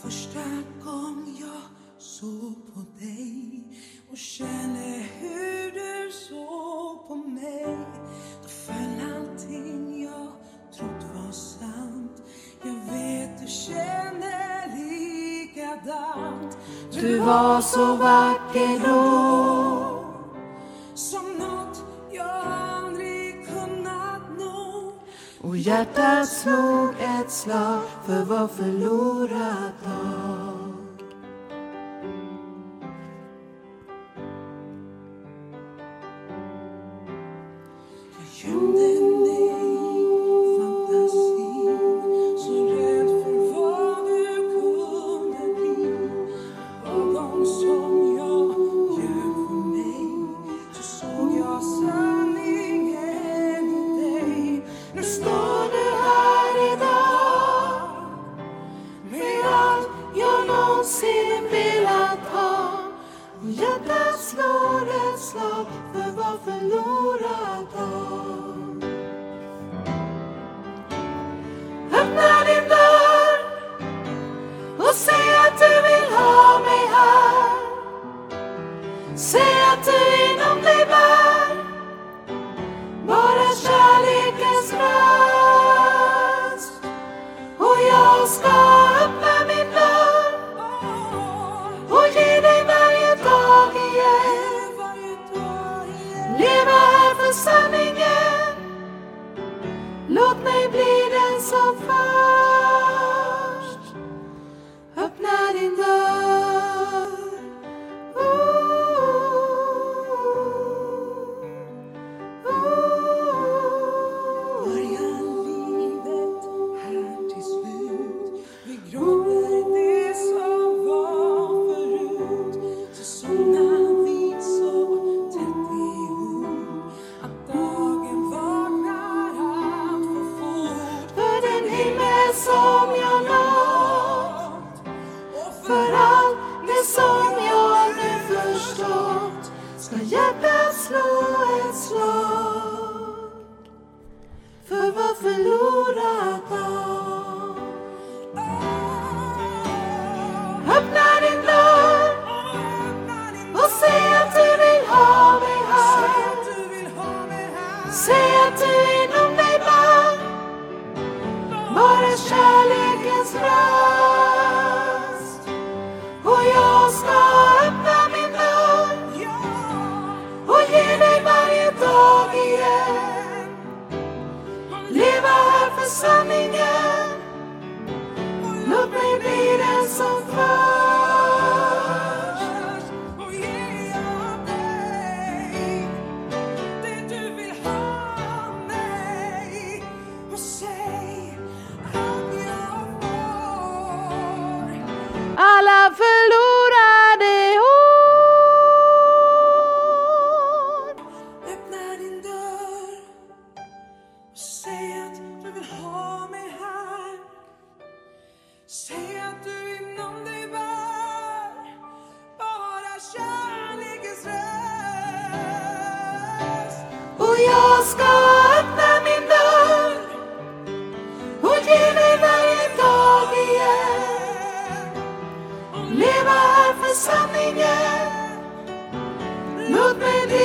Första gång jag såg på dig och kände hur du såg på mig, då föll allting jag trott var sant. Jag vet du känner likadant. Du var så vacker då, som något jag aldrig kunnat nå. Och hjärtat slog ett slag för var förlorad dag. Jag gömde mig i fantasin, så rädd för vad du kunde bli. Var gång som jag ljög för mig, så såg jag sanningen i dig. Nu står du här idag, med allt jag någonsin velat ha. Och hjärtat slår ett slag för var förlorad dag. Öppna din dörr och säg att du vill ha mig här. Säg att du inom dig bär bara kärlekens röst. Och jag ska öppna min dörr och ge dig varje dag igen. Leva här för sanningen. Låt mig bli den som först öppnar din dörr. Börjar livet här till slut, vi glömmer det som var förut. Så somnar vi så tätt ihop att dagen vaknar allt för fort. För den himmel som jag nått och för allt det som jag nu förstått, ska hjärtat slå ett slag för var förlorad dag. Öppna din dörr och säg att du vill ha mig här. Säg att du inom dig bär bara kärlekens röst. Och jag ska öppna min dörr och ge dig varje dag igen. Leva här för sanningen. Låt mig bli den som först och ge av dig det du vill ha mig. Och säg att jag får alla förlorade år. Öppna din dörr och säg att du vill ha mig här. Säg att du inom dig bär bara kärlekens röst. Och jag ska öppna min dörr och ge dig varje dag igen. Leva här för sanningen. Låt mig